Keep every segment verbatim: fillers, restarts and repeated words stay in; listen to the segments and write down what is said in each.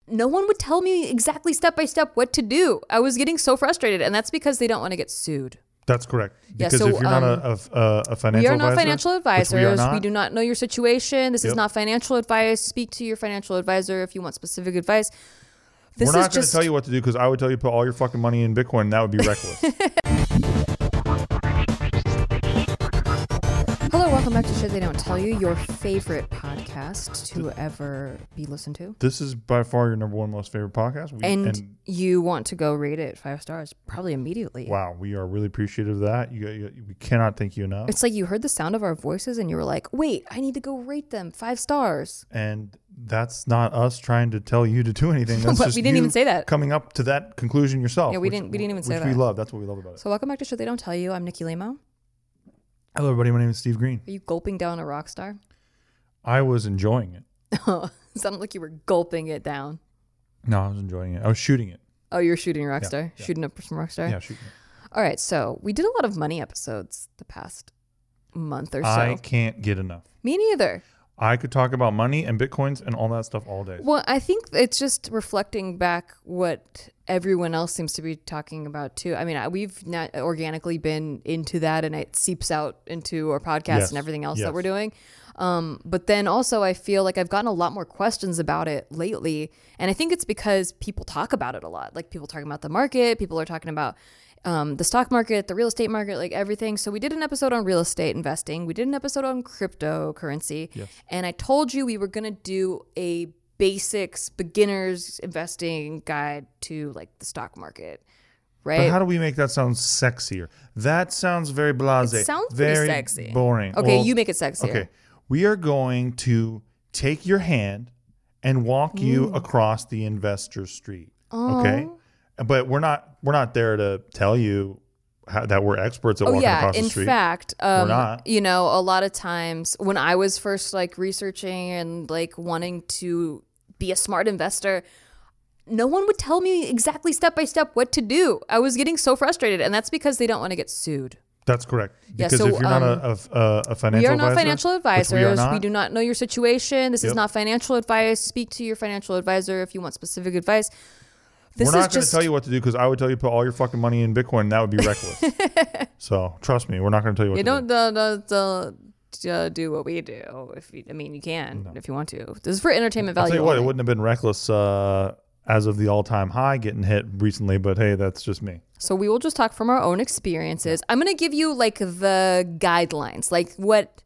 no one would tell me exactly step by step what to do. I was getting so frustrated, and that's because they don't want to get sued. That's correct. Yeah, because so, if you're um, not a, a, a financial advisor. We are not financial advisors. We, are not, we do not know your situation. This yep. is not financial advice. Speak to your financial advisor if you want specific advice. This We're not is going just... to tell you what to do because I would tell you to put all your fucking money in Bitcoin, and that would be reckless. Hello, welcome back to Shit They Don't Tell You, your favorite podcast to ever be listened to. This is by far your number one most favorite podcast. We, and, and you want to go rate it five stars probably immediately. Wow, we are really appreciative of that. You, you, we cannot thank you enough. It's like you heard the sound of our voices and you were like, wait, I need to go rate them five stars. And that's not us trying to tell you to do anything. That's but just we didn't you even say that. Coming up to that conclusion yourself. Yeah, we which, didn't. We didn't even say which that. Which we love. That's what we love about it. So welcome back to Shit They Don't Tell You. I'm Nikki Limo. Hello, everybody. My name is Steve Green. Are you gulping down a rock star? I was enjoying it. Oh, it sounded like you were gulping it down. No, I was enjoying it. I was shooting it. Oh, you're shooting Rockstar? Yeah, yeah. Shooting up some Rockstar? Yeah, shooting it. All right, so we did a lot of money episodes the past month or so. I can't get enough. Me neither. I could talk about money and Bitcoins and all that stuff all day. Well, I think it's just reflecting back what everyone else seems to be talking about too. I mean, we've not organically been into that and it seeps out into our podcast yes. and everything else yes. that we're doing. Um, but then also I feel like I've gotten a lot more questions about it lately. And I think it's because people talk about it a lot. Like people talking about the market, people are talking about um, the stock market, the real estate market, like everything. So we did an episode on real estate investing. We did an episode on cryptocurrency. Yes. And I told you we were going to do a basics beginners investing guide to like the stock market. Right. But how do we make that sound sexier? That sounds very blasé. It sounds very pretty sexy. Boring. Okay, well, you make it sexier. Okay. We are going to take your hand and walk you Mm. across the investor street. Oh. Okay. But we're not we're not there to tell you how, that we're experts at Oh walking yeah, across the in street. fact, um, We're not. you know, a lot of times when I was first like researching and like wanting to be a smart investor, no one would tell me exactly step by step what to do. I was getting so frustrated, and that's because they don't want to get sued. That's correct. Yeah, Because so, if you're um, not a, a, a financial We are not advisor, financial which advisors. we, are not, We do not know your situation. This Yep. is not financial advice. Speak to your financial advisor if you want specific advice. This we're not is going to just tell you what to do because I would tell you to put all your fucking money in Bitcoin, and that would be reckless. So trust me, we're not going to tell you what You to don't do. uh, don't, don't uh, do what we do. If you, I mean, you can No. if you want to. This is for entertainment I'll value. tell you what, it only. wouldn't have been reckless uh, as of the all-time high getting hit recently, but hey, that's just me. So we will just talk from our own experiences. I'm going to give you like the guidelines, like what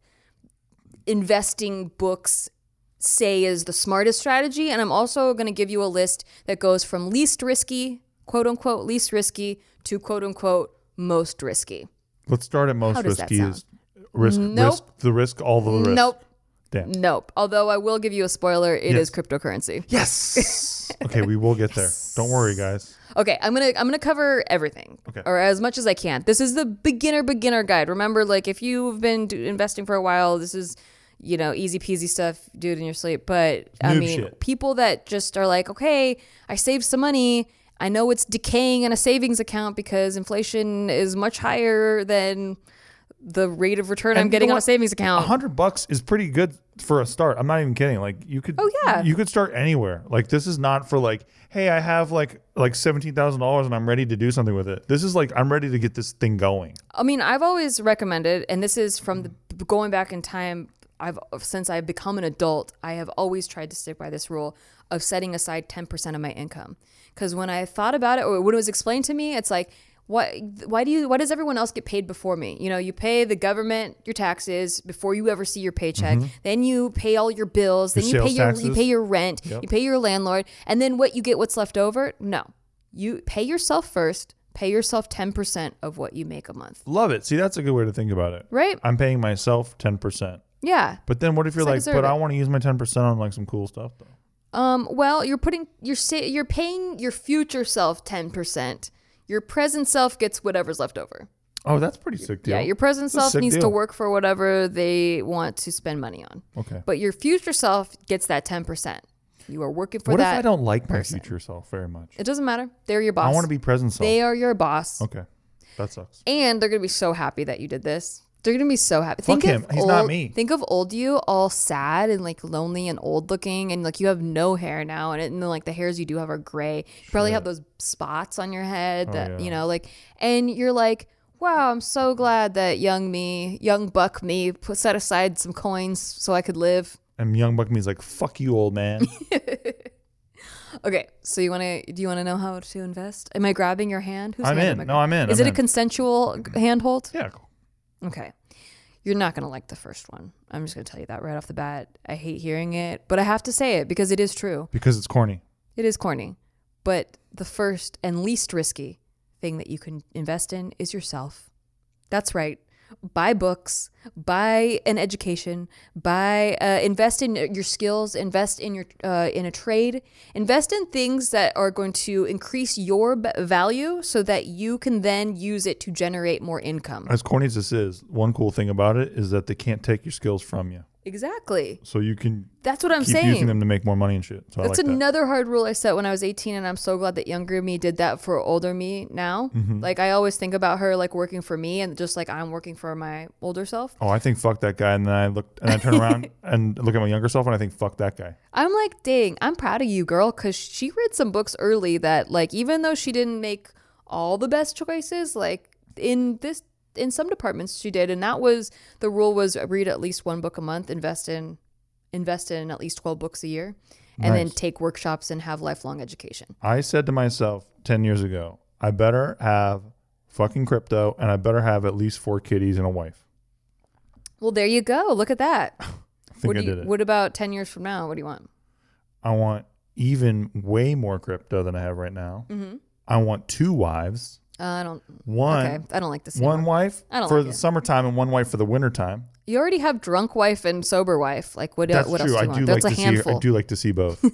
investing books say is the smartest strategy. And I'm also going to give you a list that goes from least risky, quote unquote, least risky to quote unquote, most risky. Let's start at most How does that risky. sound? Is risk, Nope. risk the risk, all the risk. Nope. Damn. Nope. Although I will give you a spoiler, it Yes. is cryptocurrency. Yes. Okay, we will get there. Don't worry, guys. Okay, I'm gonna I'm gonna cover everything, Okay. or as much as I can. This is the beginner beginner guide. Remember, like if you've been do- investing for a while, this is you know easy peasy stuff. Do it in your sleep. But I Noob mean, shit. people that just are like, okay, I saved some money. I know it's decaying in a savings account because inflation is much higher than the rate of return I'm And getting you know on a what? savings A account. hundred bucks is pretty good for a start. I'm not even kidding. Like you could, Oh, yeah. you could start anywhere. Like this is not for like, hey, I have like like seventeen thousand dollars and I'm ready to do something with it. This is like I'm ready to get this thing going. I mean, I've always recommended, and this is from the going back in time. I've since I've become an adult, I have always tried to stick by this rule of setting aside ten percent of my income. Because when I thought about it, or when it was explained to me, it's like, what? Why do you? Why does everyone else get paid before me? You know, you pay the government your taxes before you ever see your paycheck. Then you pay all your bills. Then Mm-hmm. Your you pay sales your taxes. you pay your rent. Yep. You pay your landlord, and then what you get? What's left over? No, you pay yourself first. Pay yourself ten percent of what you make a month. Love it. See, that's a good way to think about it. Right? I'm paying myself ten percent. Yeah. But then what if you're It's like, like a but I survey. want to use my ten percent on like some cool stuff though? Um, well, you're putting you're sa- you're paying your future self ten percent. Your present self gets whatever's left over. Oh, that's pretty sick deal. Yeah, your present That's a self sick needs to deal. work for whatever they want to spend money on. Okay. But your future self gets that ten percent. You are working for What that. if I don't like my person. future self very much? It doesn't matter. They're your boss. I want to be present self. They are your boss. Okay. That sucks. And they're going to be so happy that you did this. They're gonna be so happy. Fuck Think him. of He's old, not me. Think of old you, all sad and like lonely and old looking, and like you have no hair now, and, it, and then, like the hairs you do have are gray. You probably have those spots on your head that Oh, yeah. you know, like, and you're like, wow, I'm so glad that young me, young buck me, put set aside some coins so I could live. And young buck me's like, fuck you, old man. Okay, so you want to? Do you want to know how to invest? Am I grabbing your hand? Whose I'm hand in. am I No, I'm in. Is I'm it in. a consensual g- handhold? Yeah. Cool. Okay. You're not going to like the first one. I'm just going to tell you that right off the bat. I hate hearing it, but I have to say it because it is true. Because it's corny. It is corny. But the first and least risky thing that you can invest in is yourself. That's right. Buy books, buy an education, buy uh, invest in your skills, invest in your uh, in a trade, invest in things that are going to increase your b- value so that you can then use it to generate more income. As corny as this is, one cool thing about it is that they can't take your skills from you. Exactly. So you can That's what I'm keep saying. using them to make more money and shit. So That's I like that. another hard rule I set when I was eighteen, and I'm so glad that younger me did that for older me now. Mm-hmm. Like, I always think about her like working for me, and just like I'm working for my older self. Oh, I think fuck that guy, and then I look and I turn around and look at my younger self, and I think fuck that guy. I'm like, dang, I'm proud of you, girl, because she read some books early that, like, even though she didn't make all the best choices, like in this, in some departments she did, and that was the rule was read at least one book a month, invest in, invest in at least twelve books a year, and then Nice. take workshops and have lifelong education. I said to myself ten years ago, I better have fucking crypto, and I better have at least four kitties and a wife. Well, there you go. Look at that. I think What I do you, did it. what about ten years from now? What do you want? I want even way more crypto than I have right now. Mm-hmm. I want two wives. Uh, I don't. One, Okay, I don't like this. one wife I don't for like the it. summertime and one wife for the wintertime. You already have drunk wife and sober wife. Like what? That's what true. else do I you want? do That's like a to handful. see. I do like to see both.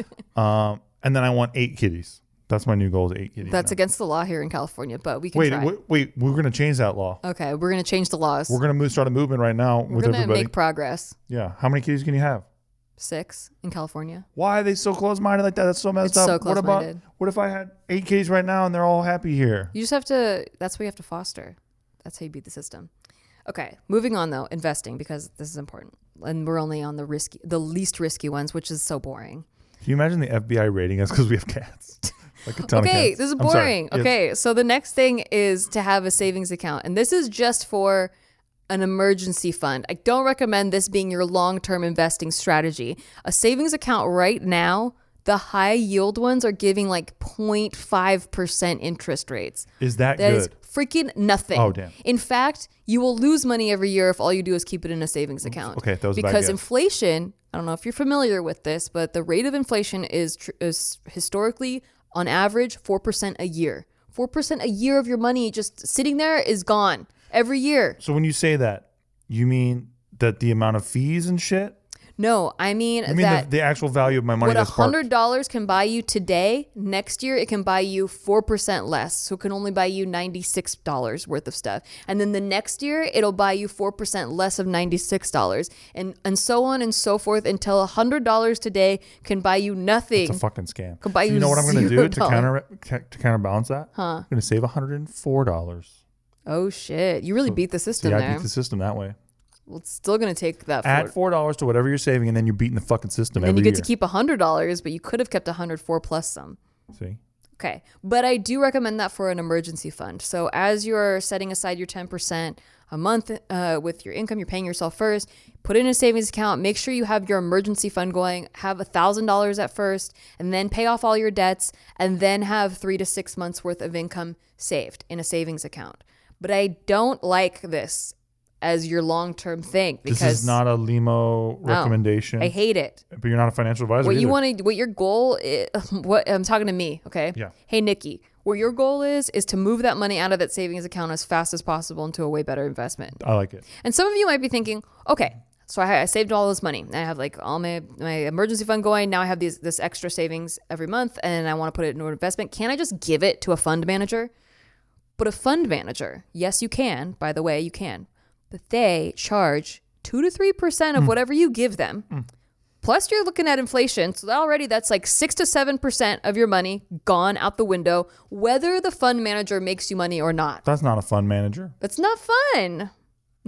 um, and then I want eight kitties. That's my new goal: is eight kitties. That's now. against the law here in California, but we can Wait, try. wait, wait. We're gonna change that law. Okay, we're gonna change the laws. We're gonna move, start a movement right now We're with gonna everybody. make progress. Yeah. How many kitties can you have? Six in California. Why are they so close-minded like that? That's so messed It's up. so What about close-minded. what if I had eight kitties right now and they're all happy here? You just have to. That's what you have to foster. That's how you beat the system. Okay, moving on though, investing, because this is important, and we're only on the risky, the least risky ones, which is so boring. Can you imagine the F B I rating us because we have cats? Like a ton of Okay, cats. this is I'm sorry. boring. Yes. Okay, so the next thing is to have a savings account. And this is just for an emergency fund. I don't recommend this being your long-term investing strategy. A savings account right now, the high yield ones are giving like zero point five percent interest rates. Is that, That good? is freaking nothing. Oh, damn. In fact, you will lose money every year if all you do is keep it in a savings account. Okay, that was a bad because guess. inflation, I don't know if you're familiar with this, but the rate of inflation is, tr- is historically on average four percent a year. four percent a year of your money just sitting there is gone every year. So when you say that, you mean that the amount of fees and shit? No, I mean You mean that the, the actual value of my money what that's one parked? hundred dollars can buy you today, next year it can buy you four percent less. So it can only buy you ninety-six dollars worth of stuff. And then the next year, it'll buy you four percent less of ninety-six dollars. And, and so on and so forth until one hundred dollars today can buy you nothing. It's a fucking scam. Could buy So you you know what I'm going to zero do to dollars. counter ca- to counterbalance that? Huh. I'm going to save one hundred four dollars. Oh, shit. You really beat the system See, I there. beat the system that way. Well, it's still going to take that Add forward. four dollars to whatever you're saving, and then you're beating the fucking system And every you get year. to keep one hundred dollars, but you could have kept one hundred four plus some. See? Okay. But I do recommend that for an emergency fund. So as you're setting aside your ten percent a month uh, with your income, you're paying yourself first, put it in a savings account, make sure you have your emergency fund going, have one thousand dollars at first, and then pay off all your debts, and then have three to six months worth of income saved in a savings account. But I don't like this as your long-term thing because This is not a Limo recommendation. I hate it. But you're not a financial advisor What you either. want to, what your goal is, what I'm talking to me, okay? Yeah. Hey, Nikki, what your goal is, is to move that money out of that savings account as fast as possible into a way better investment. I like it. And some of you might be thinking, okay, so I, I saved all this money and I have like all my, my emergency fund going. Now I have these, this extra savings every month and I want to put it into an investment. Can I just give it to a fund manager? But a fund manager, yes, you can. By the way, you can. But they charge two to three percent of whatever you give them. Mm. Plus, you're looking at inflation. So already that's like six to seven percent of your money gone out the window, whether the fund manager makes you money or not. That's not a fund manager. It's not fun.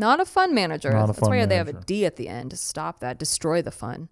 Not a fund manager. Not a That's fund why they have a manager. D at the end to stop that, destroy the fun.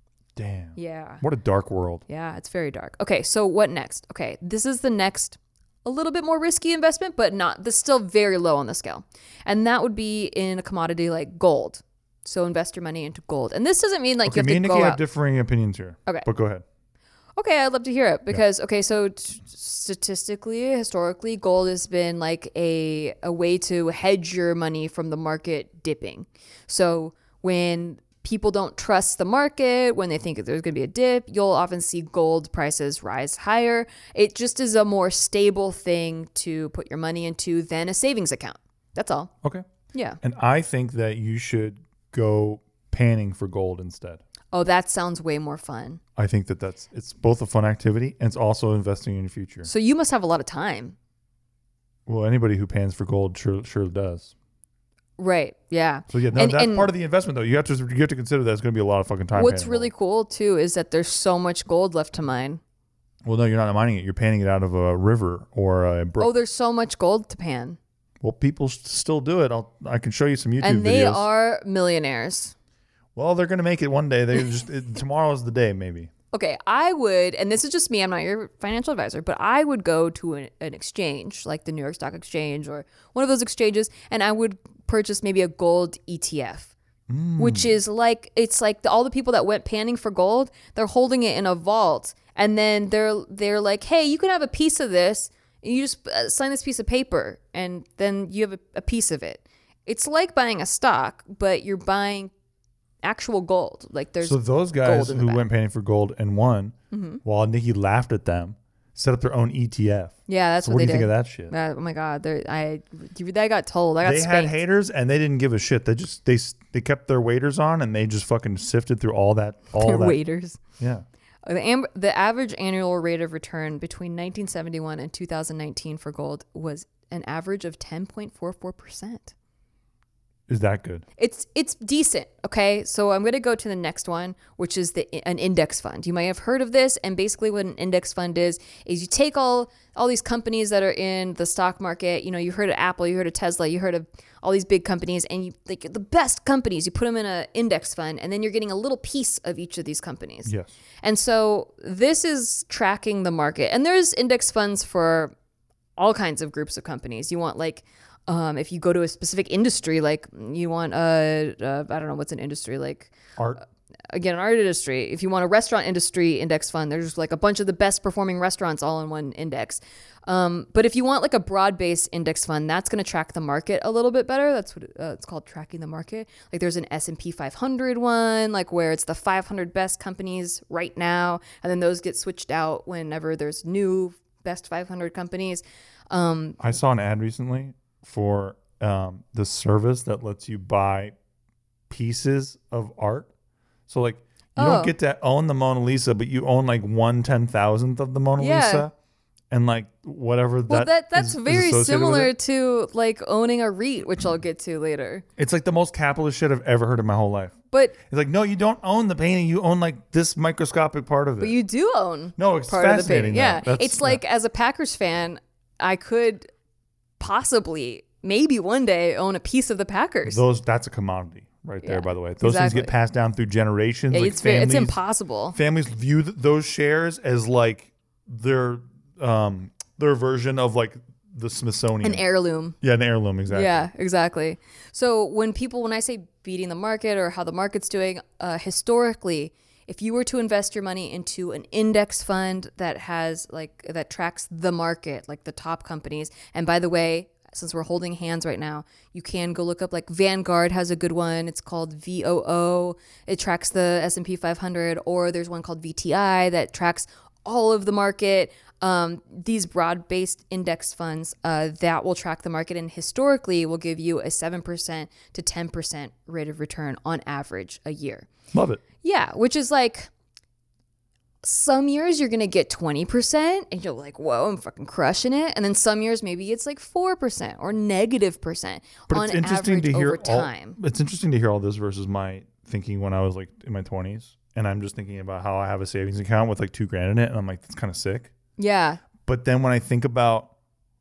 Damn. Yeah. What a dark world. Yeah, it's very dark. Okay, so what next? Okay, this is the next a little bit more risky investment, but not, this still very low on the scale. And that would be in a commodity like gold. So invest your money into gold. And this doesn't mean like Okay, you have me to and go Nikki have out. differing opinions here. Okay. But go ahead. Okay, I'd love to hear it because okay, so t- statistically, historically, gold has been like a a way to hedge your money from the market dipping. So when people don't trust the market, when they think that there's going to be a dip, you'll often see gold prices rise higher. It just is a more stable thing to put your money into than a savings account. That's all. Okay. Yeah. And I think that you should go panning for gold instead. Oh, that sounds way more fun. I think that that's it's both a fun activity and it's also investing in your future. So you must have a lot of time. Well, anybody who pans for gold sure sure does. Right. Yeah. So yeah, no, And- that's and- part of the investment though. You have to you have to consider that it's going to be a lot of fucking time. What's panning really gold. cool too is that there's so much gold left to mine. Well, no, you're not mining it. You're panning it out of a river or a brook. Oh, there's so much gold to pan. Well, people s- still do it. I'll I can show you some YouTube And they videos. are millionaires. Well, they're going to make it one day. They just it, tomorrow's the day maybe. Okay, I would, and this is just me, I'm not your financial advisor, but I would go to an, an exchange like the New York Stock Exchange or one of those exchanges, and I would purchase maybe a gold E T F, Mm. which is like, it's like the, all the people that went panning for gold, they're holding it in a vault, and then they're they're like, hey, you can have a piece of this, and you just uh, sign this piece of paper, and then you have a, a piece of it. It's like buying a stock, but you're buying actual gold. Like there's So those guys gold in the who back. went panning for gold and won, Mm-hmm. while Nikki laughed at them, set up their own E T F. Yeah, that's So what, what do they you think did. of that shit? Uh, oh my god, they're- I I got told. I got They had spanked. haters and they didn't give a shit. They just they s- they kept their waders on and they just fucking sifted through all that all They're that. waiters. Yeah. Uh, The, am- the average annual rate of return between nineteen seventy-one and two thousand nineteen for gold was an average of ten point four four percent. Is that good? It's it's decent, okay? So I'm going to go to the next one, which is the an index fund. You might have heard of this, and basically what an index fund is is you take all all these companies that are in the stock market. You know, you heard of Apple, you heard of Tesla, you heard of all these big companies, and you like the best companies. You put them in an index fund, and then you're getting a little piece of each of these companies. Yes. And so this is tracking the market. And there's index funds for all kinds of groups of companies. You want like, um, if you go to a specific industry, like you want, uh, uh, I don't know, what's an industry like? Art. Again, an art industry. If you want a restaurant industry index fund, there's like a bunch of the best performing restaurants all in one index. Um, but if you want like a broad-based index fund, that's going to track the market a little bit better. That's what it, uh, it's called, tracking the market. Like there's an S and P five hundred one, like where it's the five hundred best companies right now, and then those get switched out whenever there's new best five hundred companies. Um, I saw an ad recently for um, the service that lets you buy pieces of art. So like you Oh. don't get to own the Mona Lisa, but you own like one ten thousandth of the Mona Yeah. Lisa, and like whatever well, that. that that's is- is very associated with similar it. to like owning a REIT, which I'll get to later. It's like the most capitalist shit I've ever heard in my whole life. But It's like, no, you don't own the painting. You own like this microscopic part of it. but you do own no, it's part of the fascinating. painting. though. Yeah, That's- it's like as a Packers fan, I could possibly, maybe one day, own a piece of the Packers. those. That's a commodity right there. Yeah, By the way, those things exactly. get passed down through generations. Yeah, like it's ve- it's families- impossible. Families view th- those shares as like their um their version of like the Smithsonian. An heirloom. yeah, an heirloom. Exactly. Yeah, exactly. So when people, when I say beating the market or how the market's doing, uh, historically, if you were to invest your money into an index fund that has like that tracks the market, like the top companies, and by the way, since we're holding hands right now, you can go look up like Vanguard has a good one. It's called V O O. It tracks the S and P five hundred, or there's one called V T I that tracks all of the market. Um, these broad-based index funds uh, that will track the market and historically will give you a seven percent to ten percent rate of return on average a year. Love it. Yeah, which is like some years you're going to get twenty percent and you're like, whoa, I'm fucking crushing it. And then some years maybe it's like four percent or negative percent But on it's interesting average to hear over all, time. It's interesting to hear all this versus my thinking when I was like in my twenties, and I'm just thinking about how I have a savings account with like two grand in it, and I'm like, that's kind of sick. Yeah. But then when I think about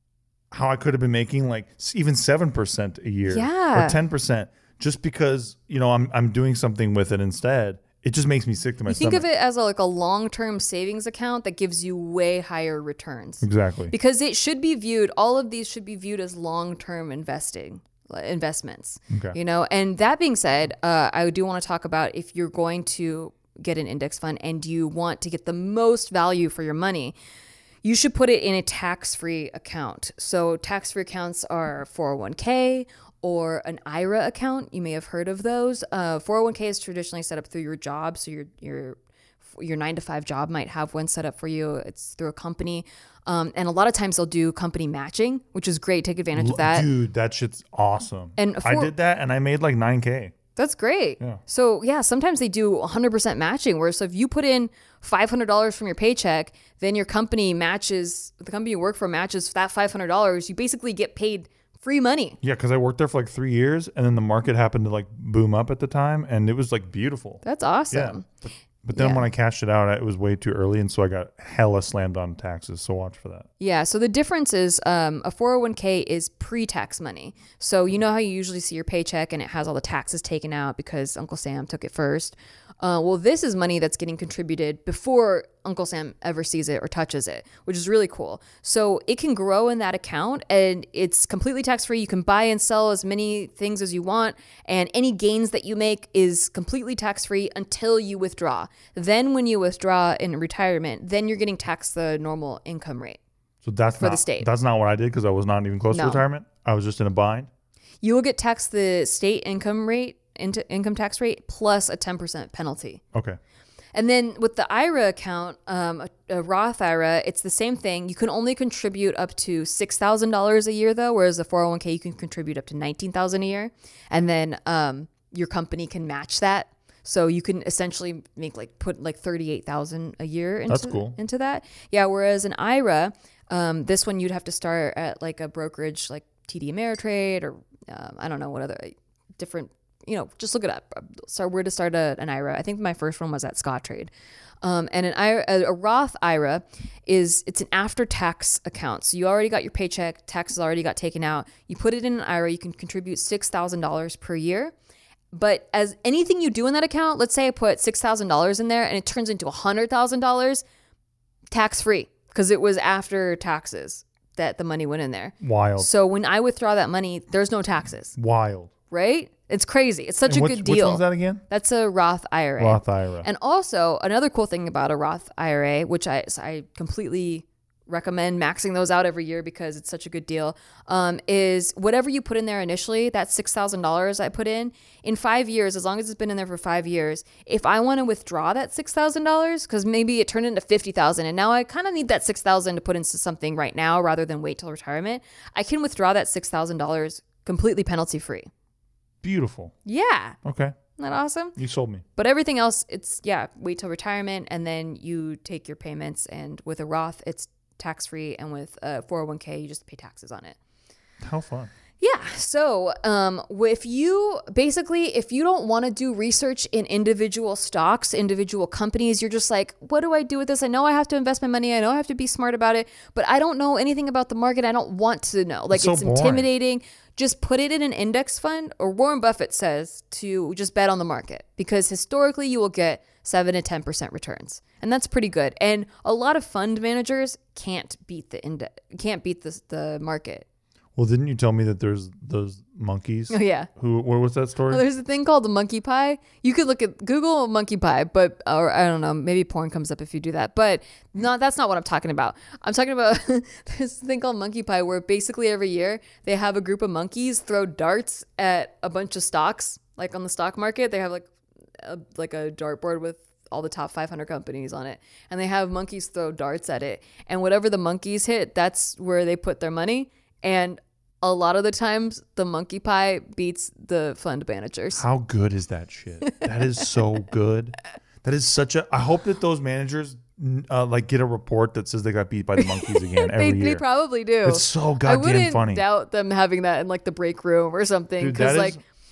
how I could have been making like s- even seven percent a year Yeah. or ten percent just because, you know, I'm, I'm doing something with it instead. It just makes me sick to my You stomach. think of it as a, like a long-term savings account that gives you way higher returns. Exactly. Because it should be viewed, all of these should be viewed as long-term investing like, investments. Okay. You know, and that being said, uh, I do want to talk about if you're going to get an index fund and you want to get the most value for your money, you should put it in a tax-free account. So tax-free accounts are four oh one k or an I R A account. You may have heard of those. Uh, four oh one k is traditionally set up through your job. So your your your nine to five job might have one set up for you. It's through a company. Um, and a lot of times they'll do company matching, which is great. Take advantage of that. Dude, that shit's awesome. And I for- did that and I made like nine K. That's great. Yeah. So yeah, sometimes they do one hundred percent matching. Where so if you put in five hundred dollars from your paycheck, then your company matches, the company you work for matches that five hundred dollars. You basically get paid free money. Yeah, because I worked there for like three years and then the market happened to like boom up at the time and it was like beautiful. That's Yeah. awesome. But, but then Yeah. when I cashed it out, it was way too early. And so I got hella slammed on taxes. So watch for that. Yeah. So the difference is um, a four oh one k is pre-tax money. So you know how you usually see your paycheck and it has all the taxes taken out because Uncle Sam took it first. Uh, well, this is money that's getting contributed before Uncle Sam ever sees it or touches it, which is really cool. So it can grow in that account and it's completely tax-free. You can buy and sell as many things as you want. And any gains that you make is completely tax-free until you withdraw. Then when you withdraw in retirement, then you're getting taxed the normal income rate. So that's For not the state. That's not what I did because I was not even close No. to retirement. I was just in a bind. You will get taxed the state income rate, into income tax rate, plus a ten percent penalty. Okay. And then with the I R A account, um, a, a Roth I R A, it's the same thing. You can only contribute up to six thousand dollars a year, though, whereas the four oh one k, you can contribute up to nineteen thousand dollars a year. And then um, your company can match that. So you can essentially make like put like thirty-eight thousand dollars a year into, That's cool. into that. Yeah, whereas an I R A, um, this one you'd have to start at like a brokerage like T D Ameritrade or um, I don't know what other different, you know, just look it up. So where to start a, an I R A. I think my first one was at Scottrade. Um, and an I R A, a Roth I R A is, it's an after-tax account. So you already got your paycheck, taxes already got taken out. You put it in an I R A, you can contribute six thousand dollars per year. But as anything you do in that account, let's say I put six thousand dollars in there and it turns into one hundred thousand dollars, tax-free, because it was after taxes that the money went in there. Wild. So when I withdraw that money, there's no taxes, Wild. right? It's crazy. It's such And a which, good which deal. one's that again? That's a Roth I R A. Roth I R A. And also another cool thing about a Roth I R A, which I I completely recommend maxing those out every year because it's such a good deal, um, is whatever you put in there initially, that six thousand dollars I put in, in five years, as long as it's been in there for five years, if I want to withdraw that six thousand dollars, because maybe it turned into fifty thousand dollars and now I kind of need that six thousand dollars to put into something right now rather than wait till retirement, I can withdraw that six thousand dollars completely penalty free. Beautiful. Yeah. Okay. Isn't that awesome? You sold me. But everything else, it's, yeah, wait till retirement and then you take your payments. And with a Roth, it's tax free. And with a four oh one k, you just pay taxes on it. How fun. Yeah. So um, if you basically, if you don't want to do research in individual stocks, individual companies, you're just like, what do I do with this? I know I have to invest my money. I know I have to be smart about it, but I don't know anything about the market. I don't want to know. Like, It's so it's boring. intimidating. Just put it in an index fund, or Warren Buffett says to just bet on the market, because historically you will get seven to ten percent returns. And that's pretty good. And a lot of fund managers can't beat the index, can't beat the, the market. Well, didn't you tell me that there's those monkeys? Oh, yeah. Who? What was that story? Oh, there's a thing called the monkey pie. You could look at Google monkey pie, but or I don't know, maybe porn comes up if you do that. But no, that's not what I'm talking about. I'm talking about this thing called monkey pie, where basically every year they have a group of monkeys throw darts at a bunch of stocks, like on the stock market. They have like a, like a dartboard with all the top five hundred companies on it, and they have monkeys throw darts at it, and whatever the monkeys hit, that's where they put their money. And a lot of the times the monkey pie beats the fund managers. How good is that shit? That is so good. That is such a. I hope that those managers uh, like get a report that says they got beat by the monkeys again every they, year. they probably do. It's so I goddamn wouldn't funny. doubt them having that in like the break room or something, Dude, because that like is-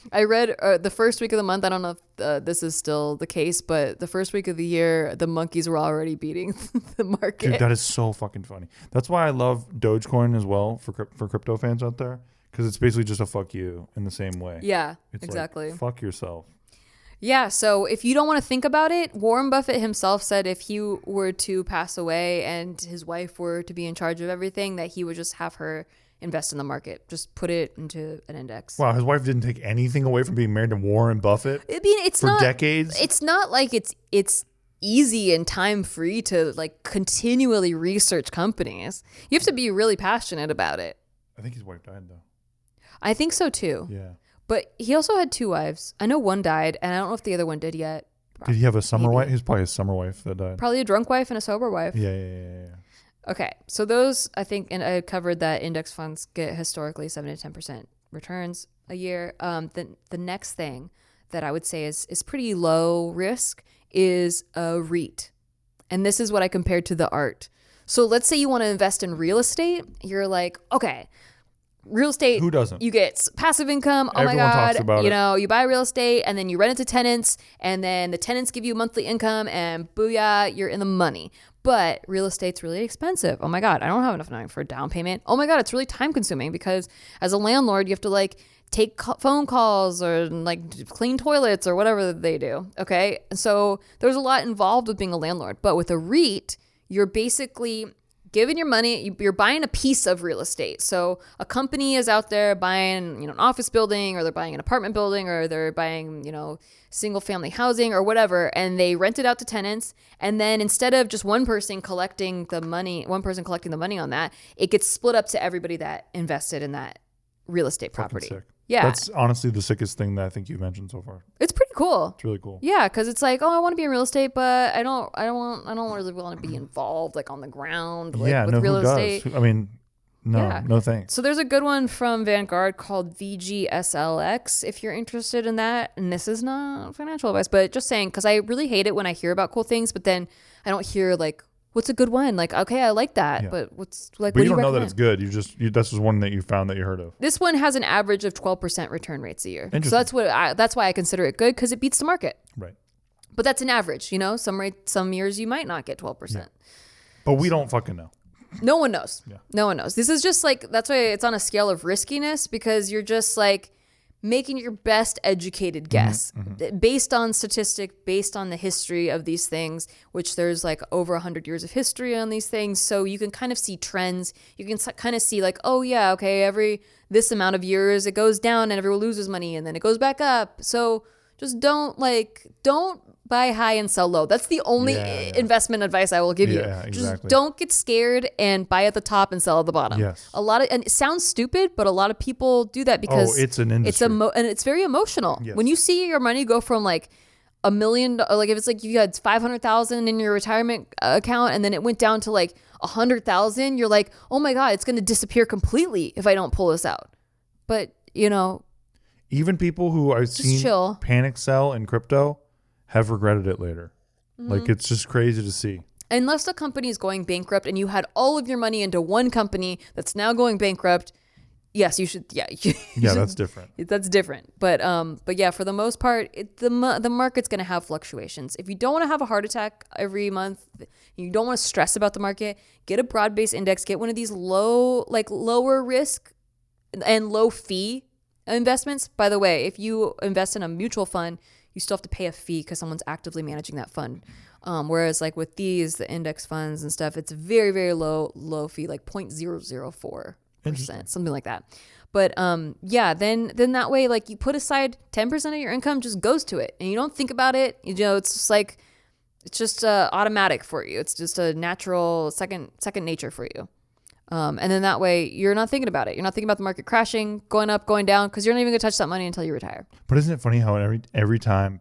I read uh, the first week of the month. I don't know if uh, this is still the case, but the first week of the year, the monkeys were already beating the market. Dude, that is so fucking funny. That's why I love Dogecoin as well for cryp- for crypto fans out there, because it's basically just a fuck you in the same way. Yeah, It's exactly. Like, fuck yourself. Yeah, so if you don't want to think about it, Warren Buffett himself said if he were to pass away and his wife were to be in charge of everything, that he would just have her invest in the market, just put it into an index. Wow, his wife didn't take anything away from being married to Warren Buffett I mean, it's for not decades. It's not like it's it's easy and time free to like continually research companies. You have to be really passionate about it. I think his wife died though. I think so too. Yeah. But he also had two wives. I know one died, and I don't know if the other one did yet. Did he have a summer Maybe. wife? He's probably a summer wife that died. Probably a drunk wife and a sober wife. Yeah, yeah, yeah, yeah. Okay, so those, I think, and I covered that index funds get historically seven to ten percent returns a year. Um, the the next thing that I would say is is pretty low risk is a REIT, and this is what I compared to the art. So let's say you want to invest in real estate. You're like, okay, real estate. Who doesn't? You get s- passive income. Oh Everyone my god! talks about you it. know, you buy real estate and then you rent it to tenants, and then the tenants give you monthly income, and booyah, you're in the money. But real estate's really expensive. Oh my god, I don't have enough money for a down payment. Oh my god, it's really time consuming because as a landlord, you have to like take ca- phone calls or like clean toilets or whatever they do. Okay, so there's a lot involved with being a landlord. But with a REIT, you're basically giving your money, you're buying a piece of real estate. So a company is out there buying, you know, an office building, or they're buying an apartment building, or they're buying, you know, single family housing or whatever, and they rent it out to tenants. And then instead of just one person collecting the money, one person collecting the money on that, it gets split up to everybody that invested in that real estate Fucking property. sick. Yeah. That's honestly the sickest thing that I think you've mentioned so far. It's pretty cool. It's really cool. Yeah, because it's like, oh, I want to be in real estate, but I don't, I don't want, I don't really want to be involved like on the ground, like, yeah, with no, real who estate. does? I mean, no, Yeah. no thanks. So there's a good one from Vanguard called V G S L X if you're interested in that. And this is not financial advice, but just saying, because I really hate it when I hear about cool things, but then I don't hear like, what's a good one? Like, okay, I like that, Yeah. but what's like, But what you do don't you know that recommend? it's good. You just you, this is one that you found that you heard of. This one has an average of twelve percent return rates a year. So Interesting. that's what I, that's why I consider it good, because it beats the market. Right. But that's an average, you know, some rate, some years you might not get twelve percent. But we don't fucking know. No one knows. Yeah. No one knows. This is just like, that's why it's on a scale of riskiness, because you're just like making your best educated guess based on statistic, based on the history of these things, which there's like over one hundred years of history on these things. So you can kind of see trends. You can s- kind of see like, oh yeah, okay, every this amount of years it goes down and everyone loses money and then it goes back up. So just don't like, don't buy high and sell low. That's the only Yeah, i- yeah. investment advice I will give you. Yeah, Just exactly. don't get scared and buy at the top and sell at the bottom. Yes. A lot of, and it sounds stupid, but a lot of people do that because Oh, it's an It's industry. emo- and it's very emotional. Yes. When you see your money go from like a million, do- like if it's like you had five hundred thousand in your retirement uh, account and then it went down to like a hundred thousand, you're like, oh my God, it's going to disappear completely if I don't pull this out. But you know, Even people who I've seen chill. panic sell in crypto have regretted it later. Mm-hmm. Like it's just crazy to see. unless the company is going bankrupt and you had all of your money into one company that's now going bankrupt, yes, you should. Yeah, you Yeah, should- that's different. That's different. But um, but yeah, for the most part, it, the ma- the market's gonna have fluctuations. If you don't want to have a heart attack every month, you don't want to stress about the market. Get a broad based index. Get one of these low, like lower risk and low fee investments. By the way, if you invest in a mutual fund, you still have to pay a fee because someone's actively managing that fund. Um, whereas like with these, the index funds and stuff, it's very very low low fee, like zero point zero zero four percent, something like that. But um, yeah, then then that way, like you put aside ten percent of your income, just goes to it, and you don't think about it. You know, it's just like it's just uh, automatic for you. It's just a natural second second nature for you. Um, and then that way, you're not thinking about it. You're not thinking about the market crashing, going up, going down, because you're not even gonna touch that money until you retire. But isn't it funny how every every time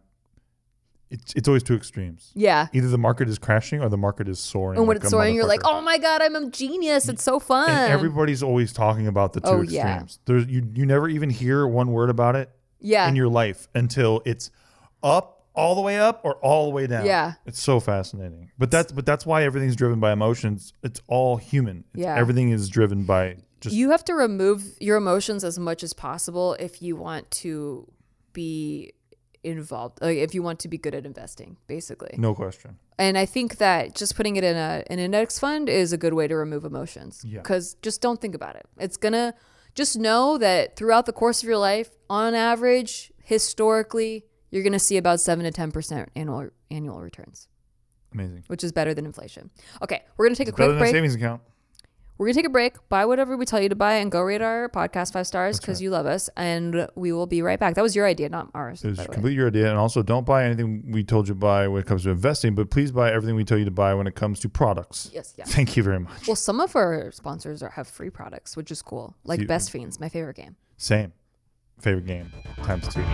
it's it's always two extremes. Yeah. Either the market is crashing or the market is soaring. And when like it's a soaring, you're like, motherfucker. oh my God, I'm a genius. It's so fun. And everybody's always talking about the two Oh, yeah. extremes. There's you you never even hear one word about it yeah. in your life until it's up all the way up or all the way down. Yeah. It's so fascinating. But that's but that's why everything's driven by emotions. It's all human. It's, Yeah. Everything is driven by just You have to remove your emotions as much as possible if you want to be involved, like if you want to be good at investing, basically. No question. And I think that just putting it in a an index fund is a good way to remove emotions. Yeah. Because just don't think about it. It's gonna just know that throughout the course of your life, on average, historically, you're gonna see about seven to ten percent annual annual returns. Amazing. Which is better than inflation. Okay, we're gonna take It's a quick better than break. a savings account. We're going to take a break, buy whatever we tell you to buy, and go rate our podcast five stars because right. you love us. And we will be right back. That was your idea, not ours. It was by the way. completely your idea. And also, don't buy anything we told you to buy when it comes to investing, but please buy everything we tell you to buy when it comes to products. Yes, yeah. Thank you very much. Well, some of our sponsors are, have free products, which is cool. Like See, Best Fiends, my favorite game. Same. Favorite game. Times two.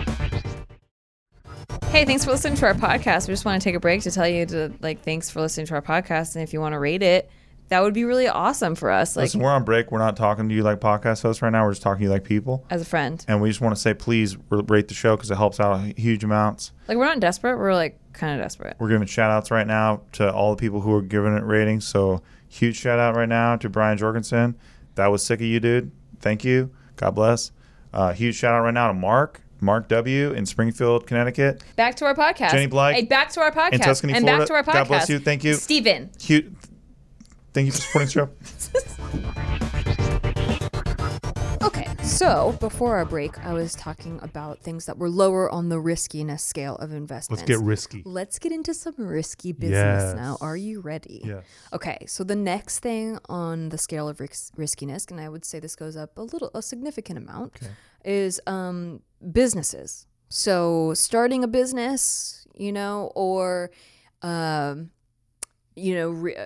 Hey, thanks for listening to our podcast. We just want to take a break to tell you to, like, thanks for listening to our podcast. And if you want to rate it, that would be really awesome for us. Like, Listen, we're on break. We're not talking to you like podcast hosts right now. We're just talking to you like people. as a friend. And we just want to say, please rate the show because it helps out huge amounts. Like, we're not desperate. We're, like, kind of desperate. We're giving shout outs right now to all the people who are giving it ratings. So huge shout out right now to Brian Jorgensen. That was sick of you, dude. Thank you. God bless. Uh, huge shout out right now to Mark. Mark W. in Springfield, Connecticut. Back to our podcast. Jenny Blythe. Hey, back to our podcast. In Tuscany, and Florida. back to our podcast. God bless you. Thank you. Steven. Huge. Thank you for supporting the show. Okay, so before our break, I was talking about things that were lower on the riskiness scale of investments. Let's get risky. Let's get into some risky business Yes. now. Are you ready? Yes. Okay, so the next thing on the scale of ris- riskiness, and I would say this goes up a little, a significant amount, Okay. is um, businesses. So starting a business, you know, or, um, you know, re-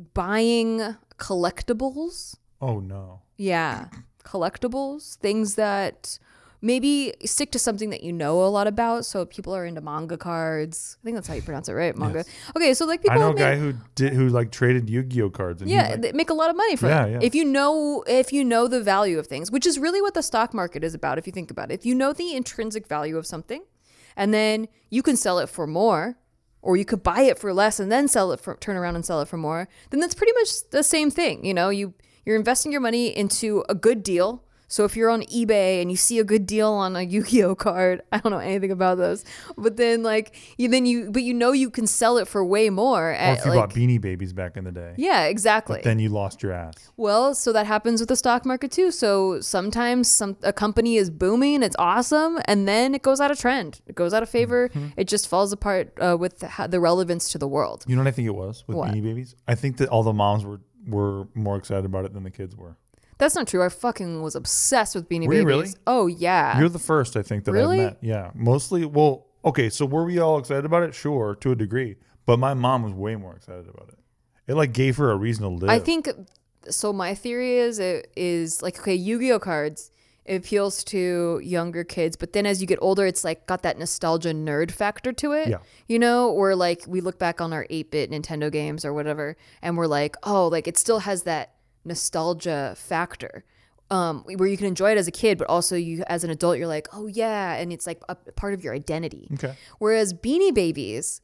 buying collectibles. Oh, no. Yeah, collectibles, things that maybe stick to something that you know a lot about. So people are into manga cards. I think that's how you pronounce it, right? Manga. Yes. Okay, so like people I know a make- guy who did who like traded Yu-Gi-Oh cards. And he, yeah, like, they make a lot of money from Yeah, it. yeah. If you know if you know the value of things, which is really what the stock market is about if you think about it. If you know the intrinsic value of something, and then you can sell it for more, or you could buy it for less and then sell it for turn around and sell it for more, then that's pretty much the same thing. You know, you you're investing your money into a good deal. So if you're on eBay and you see a good deal on a Yu-Gi-Oh card, I don't know anything about those, but then like you then you but you know you can sell it for way more. or At, if you like, bought Beanie Babies back in the day. yeah, exactly. Then you lost your ass. Well, so that happens with the stock market too. So sometimes some a company is booming, it's awesome, and then it goes out of trend. It goes out of favor. Mm-hmm. It just falls apart uh, with the, ha- the relevance to the world. You know what I think it was with What? Beanie Babies? I think that all the moms were, were more excited about it than the kids were. That's not true. I fucking was obsessed with Beanie Were you Babies. really? Oh yeah. You're the first, I think, that Really? I've met. Yeah. Mostly, well, okay, so were we all excited about it? Sure, to a degree. But my mom was way more excited about it. It like gave her a reason to live. I think so. My theory is it is like okay, Yu-Gi-Oh cards. It appeals to younger kids, but then as you get older, it's like got that nostalgia nerd factor to it. Yeah. You know, where like we look back on our eight-bit Nintendo games or whatever, and we're like, oh, like it still has that nostalgia factor. Um, where you can enjoy it as a kid, but also you as an adult, you're like, oh yeah, and it's like a part of your identity. Okay. Whereas Beanie Babies,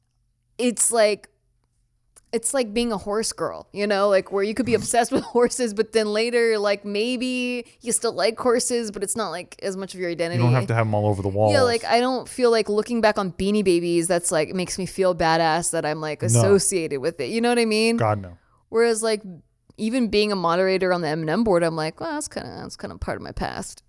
it's like it's like being a horse girl, you know, like where you could be obsessed with horses, but then later, like maybe you still like horses, but it's not like as much of your identity. You don't have to have them all over the wall. Yeah, like I don't feel like looking back on Beanie Babies, that's like it makes me feel badass that I'm like associated with it. You know what I mean? God, no. Whereas like even being a moderator on the M and M board, I'm like, well, that's kind of that's kind of part of my past.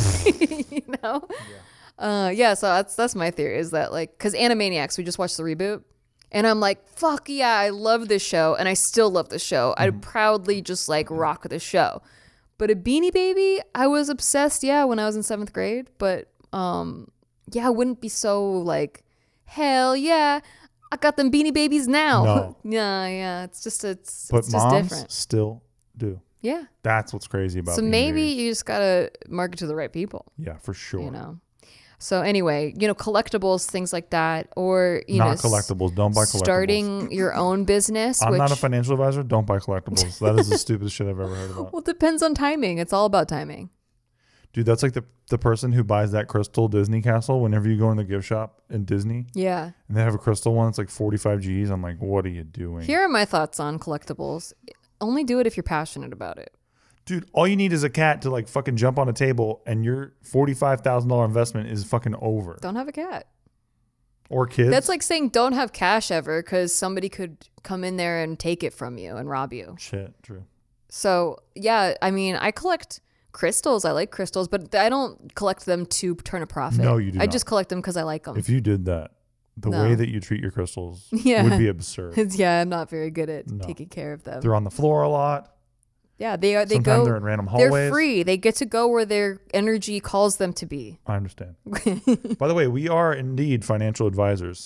You know? Yeah. Uh, yeah. So that's that's my theory is that like because Animaniacs, we just watched the reboot. And I'm like, fuck yeah, I love this show. And I still love this show. Mm-hmm. I'd proudly just like rock this show. But a Beanie Baby, I was obsessed, yeah, when I was in seventh grade. But um, yeah, I wouldn't be so like, hell yeah, I got them Beanie Babies now. No. yeah, yeah. It's just, it's, But it's just moms different. still do. Yeah. That's what's crazy about So Beanie maybe Babies. you just got to market to the right people, Yeah, for sure. you know. So anyway, you know, collectibles, things like that, or you Not know, collectibles. Don't buy collectibles. starting your own business. I'm which, not a financial advisor. Don't buy collectibles. That is the stupidest shit I've ever heard about. Well, it depends on timing. It's all about timing. Dude, that's like the, the person who buys that crystal Disney castle whenever you go in the gift shop in Disney. Yeah. And they have a crystal one. It's like forty-five G's. I'm like, what are you doing? Here are my thoughts on collectibles. Only do it if you're passionate about it. Dude, all you need is a cat to like fucking jump on a table and your forty-five thousand dollars investment is fucking over. Don't have a cat. Or kids. That's like saying don't have cash ever because somebody could come in there and take it from you and rob you. Shit, true. So, yeah, I mean, I collect crystals. I like crystals, but I don't collect them to turn a profit. No, you do I not. just collect them because I like them. If you did that, the No. way that you treat your crystals Yeah. would be absurd. yeah, I'm not very good at No. taking care of them. They're on the floor a lot. Yeah, they are. They Sometimes go. they're in random hallways. They're free. They get to go where their energy calls them to be. I understand. By the way, we are indeed financial advisors.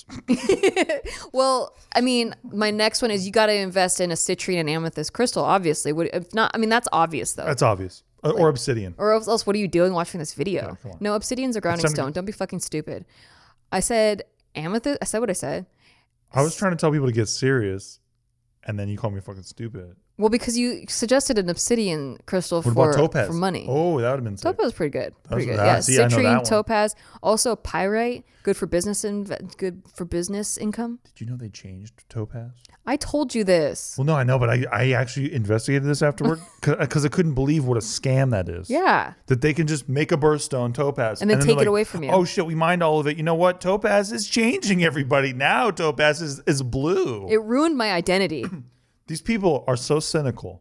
Well, I mean, my next one is you got to invest in a citrine and amethyst crystal. Obviously, Would- if not, I mean that's obvious though. That's obvious. Uh, or obsidian. Or else, else, what are you doing watching this video? Yeah, come on. No, obsidian's a grounding It's time to- stone. Don't be fucking stupid. I said amethyst. I said what I said. I was trying to tell people to get serious, and then you call me fucking stupid. Well, because you suggested an obsidian crystal What for about topaz? for money. Oh, that would have been sick. Topaz was pretty good. Pretty was- good. ah, Yeah, see, I know that citrine, one. topaz, also pyrite, good for business and good for business income. Did you know they changed topaz? I told you this. Well, no, I know, but I, I actually investigated this afterward because I couldn't believe what a scam that is. Yeah. That they can just make a birthstone topaz And then they're take it like, away from you. Oh shit, we mined all of it. You know what? Topaz is changing everybody now. Topaz is, is blue. It ruined my identity. These people are so cynical.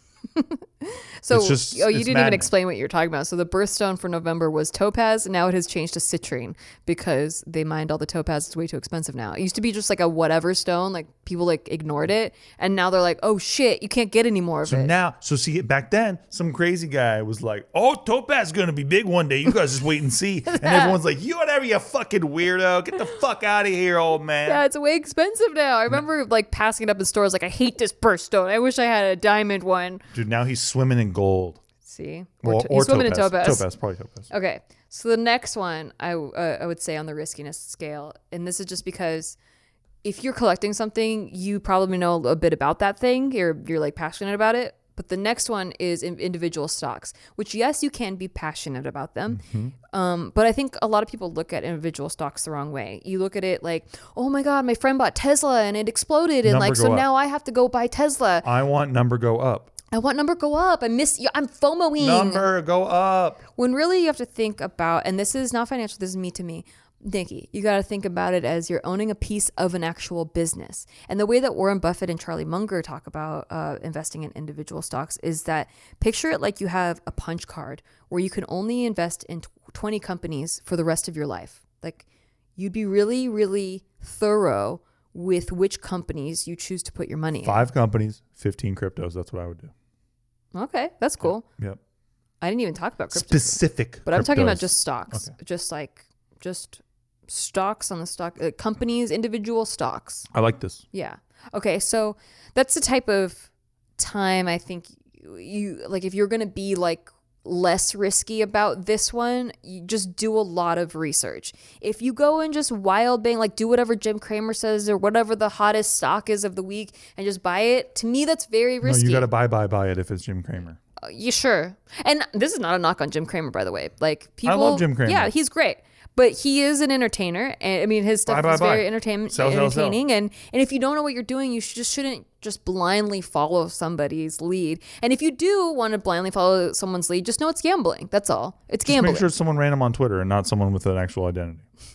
So, It's just- oh, you it's didn't even maddening. explain what you're talking about. So the birthstone for November was topaz. And now it has changed to citrine because they mined all the topaz. It's way too expensive now. It used to be just like a whatever stone. Like people like ignored it. And now they're like, oh shit, you can't get any more of So it. now, so see, back then, some crazy guy was like, "Oh, topaz is gonna be big one day. You guys just wait and see." And everyone's like, "You whatever, you fucking weirdo. Get the fuck out of here, old man." Yeah, it's way expensive now. I remember like passing it up in stores like, I hate this birthstone. I wish I had a diamond one. Dude, now he's swimming in gold. See? Well, to- or he's swimming topaz. in topaz. Topaz, probably topaz. Okay, so the next one I uh, I would say on the riskiness scale, and this is just because if you're collecting something, you probably know a bit about that thing. You're you're like passionate about it. But the next one is in individual stocks, which yes, you can be passionate about them. Mm-hmm. Um, but I think a lot of people look at individual stocks the wrong way. You look at it like, oh my God, my friend bought Tesla and it exploded, and Number like so go up. now I have to go buy Tesla. I want number go up. I want number go up. I miss you. I'm FOMOing. Number go up. When really you have to think about, and this is not financial, this is me to me, Nikki, you got to think about it as you're owning a piece of an actual business. And the way that Warren Buffett and Charlie Munger talk about uh, investing in individual stocks is that picture it like you have a punch card where you can only invest in twenty companies for the rest of your life. Like you'd be really, really thorough with which companies you choose to put your money Five companies, fifteen cryptos. That's what I would do. in. Okay, that's cool. Yep. I didn't even talk about crypto. Specific. But I'm talking about cryptos. just stocks, Okay. just like just stocks on the stock uh, companies, individual stocks. I like this. Yeah. Okay. So that's the type of time I think you, you like. If you're gonna be like less risky about this one, you just do a lot of research. If you go and just wild bang, like do whatever Jim Cramer says or whatever the hottest stock is of the week and just buy it, to me that's very No, risky. you got to buy, buy, buy it if it's Jim Cramer. Uh, you sure? And this is not a knock on Jim Cramer, by the way. Like people, love Jim Cramer. Yeah, he's great, but he is an entertainer, and I mean his stuff Buy, buy, is very buy. entertain- Sell, sell, sell. entertaining. And and if you don't know what you're doing, you sh- just shouldn't just blindly follow somebody's lead. And if you do want to blindly follow someone's lead, just know it's gambling. That's all. It's Just gambling. make sure it's someone random on Twitter and not someone with an actual identity.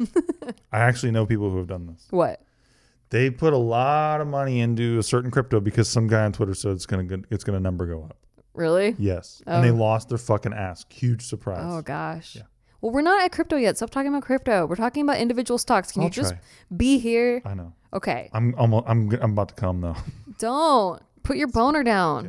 I actually know people who have done this. What? They put a lot of money into a certain crypto because some guy on Twitter said it's gonna go- it's gonna number go up. Really? Yes, Oh. and they lost their fucking ass. Huge surprise. Oh gosh. Yeah. Well, we're not at crypto yet. Stop talking about crypto. We're talking about individual stocks. Can I'll you just try. be here? I know. Okay. I'm almost. I'm. I'm about to come though. Don't put your boner down. Okay.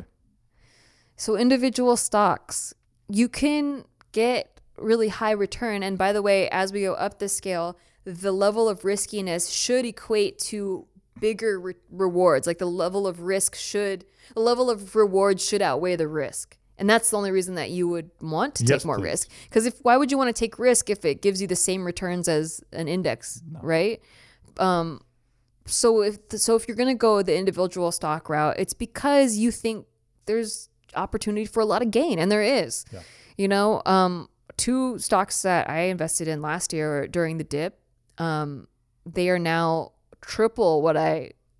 So individual stocks, you can get really high return. And by the way, as we go up the scale, the level of riskiness should equate to bigger re- rewards. Like the level of risk should, the level of reward should outweigh the risk. And that's the only reason that you would want to Yes, take more please. risk. Because if why would you want to take risk if it gives you the same returns as an index, right? Um, so if so, if you're gonna go the individual stock route, it's because you think there's opportunity for a lot of gain, and there is. Yeah. You know, um, two stocks that I invested in last year during the dip, um, they are now triple what I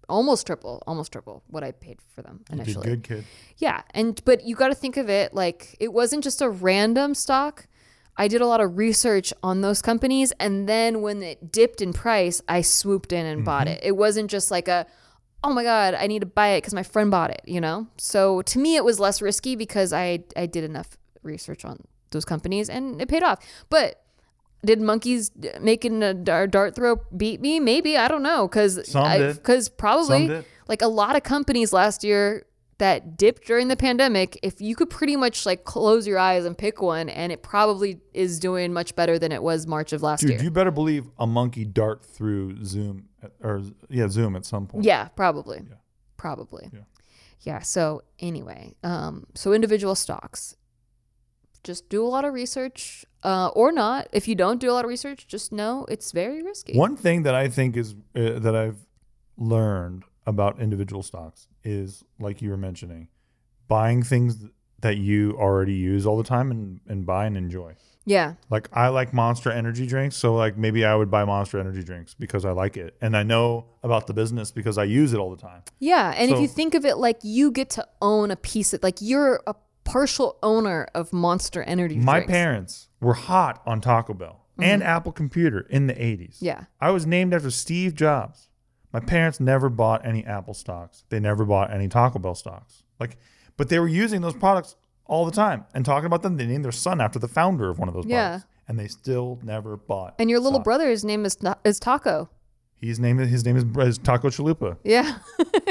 almost triple, almost triple what I paid for them You initially. did good, kid. Yeah, and but you got to think of it like it wasn't just a random stock. I did a lot of research on those companies, and then when it dipped in price, I swooped in and mm-hmm. bought it. It wasn't just like a, oh my God, I need to buy it because my friend bought it, you know? So to me, it was less risky because I I did enough research on those companies, and it paid off. But did monkeys making a dart throw beat me? Maybe. I don't know. Because because probably like a lot of companies last year that dipped during the pandemic, if you could pretty much like close your eyes and pick one, and it probably is doing much better than it was March of last Dude, year. You better believe a monkey dart through Zoom or yeah, Zoom at some point. Yeah, probably. Yeah. Probably. Yeah. Yeah. So anyway, um, so individual stocks, just do a lot of research uh, or not. If you don't do a lot of research, just know it's very risky. One thing that I think is uh, that I've learned about individual stocks is, like you were mentioning, buying things that you already use all the time and, and buy and enjoy. Yeah. Like I like Monster energy drinks. So like maybe I would buy Monster energy drinks because I like it. And I know about the business because I use it all the time. Yeah. And so, if you think of it like you get to own a piece of, like you're a partial owner of Monster energy drinks. My parents were hot on Taco Bell mm-hmm. and Apple Computer in the eighties. Yeah. I was named after Steve Jobs. My parents never bought any Apple stocks. They never bought any Taco Bell stocks. Like, but they were using those products all the time and talking about them. They named their son after the founder of one of those yeah. products, and they still never bought. And your little stock. brother's name is is Taco. He's named his name is, is Taco Chalupa. Yeah.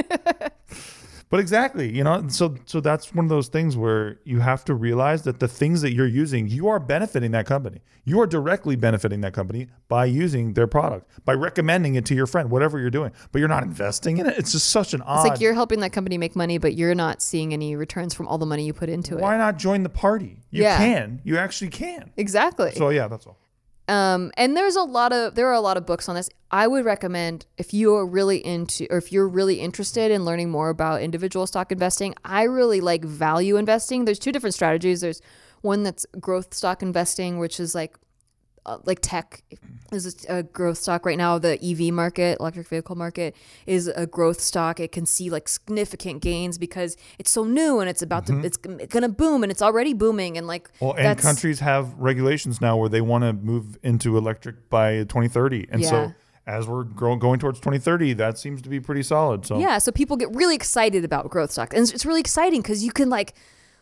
But exactly, you know, so so that's one of those things where you have to realize that the things that you're using, you are benefiting that company. You are directly benefiting that company by using their product, by recommending it to your friend, whatever you're doing. But you're not investing in it. It's just such an odd. It's like you're helping that company make money, but you're not seeing any returns from all the money you put into Why it. Why not join the party? You yeah. can. You actually can. Exactly. So yeah, that's all. Um, and there's a lot of, there are a lot of books on this. I would recommend if you are really into, or if you're really interested in learning more about individual stock investing, I really like value investing. There's two different strategies. There's one that's growth stock investing, which is like, uh, like tech is a growth stock right now. The E V market, electric vehicle market, is a growth stock. It can see like significant gains because it's so new and it's about mm-hmm. to, it's gonna boom, and it's already booming. And like, well, and countries have regulations now where they want to move into electric by twenty thirty, and yeah. so as we're grow, going towards twenty thirty, that seems to be pretty solid. So yeah, so people get really excited about growth stocks, and it's, it's really exciting because you can like